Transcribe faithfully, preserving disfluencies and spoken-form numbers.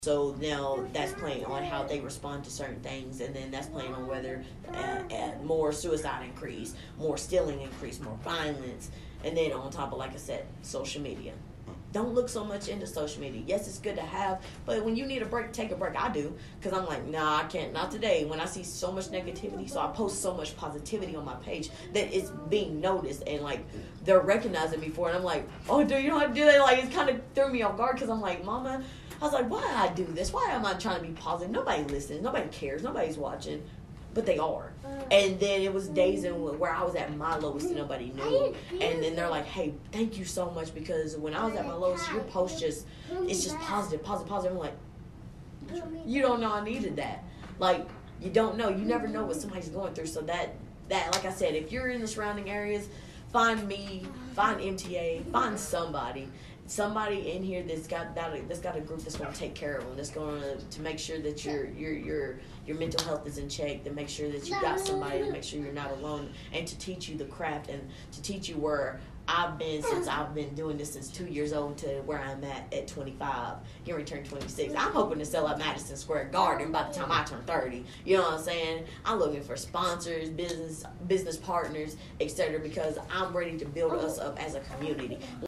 So now that's playing on how they respond to certain things, and then that's playing on whether uh, uh, more suicide increase, more stealing increase, more violence, and then on top of, like I said, social media. Don't look so much into social media. Yes, it's good to have, but when you need a break, take a break. I do, because I'm like, nah, I can't, not today. When I see so much negativity, so I post so much positivity on my page that it's being noticed, and like they're recognizing me for it. And I'm like, oh, dude, you know how to do that? Like, it kind of threw me off guard, because I'm like, mama, I was like, why I do this? Why am I trying to be positive? Nobody listens. Nobody cares. Nobody's watching. But they are. And then it was days in where I was at my lowest and nobody knew. And then they're like, hey, thank you so much, because when I was at my lowest, your post just, it's just positive, positive, positive. I'm like, you don't know I needed that. Like, you don't know. You never know what somebody's going through. So that, that like I said, if you're in the surrounding areas, find me, find M T A, find somebody. Somebody in here that's got that that's got a group that's going to take care of them, that's going to to make sure that your your your your mental health is in check, to make sure that you got somebody to make sure you're not alone, and to teach you the craft, and to teach you where I've been since I've been doing this since two years old to where I'm at at twenty-five. Here we turn twenty-six. I'm hoping to sell at Madison Square Garden by the time I turn thirty. You know what I'm saying? I'm looking for sponsors, business business partners, et cetera, because I'm ready to build us up as a community.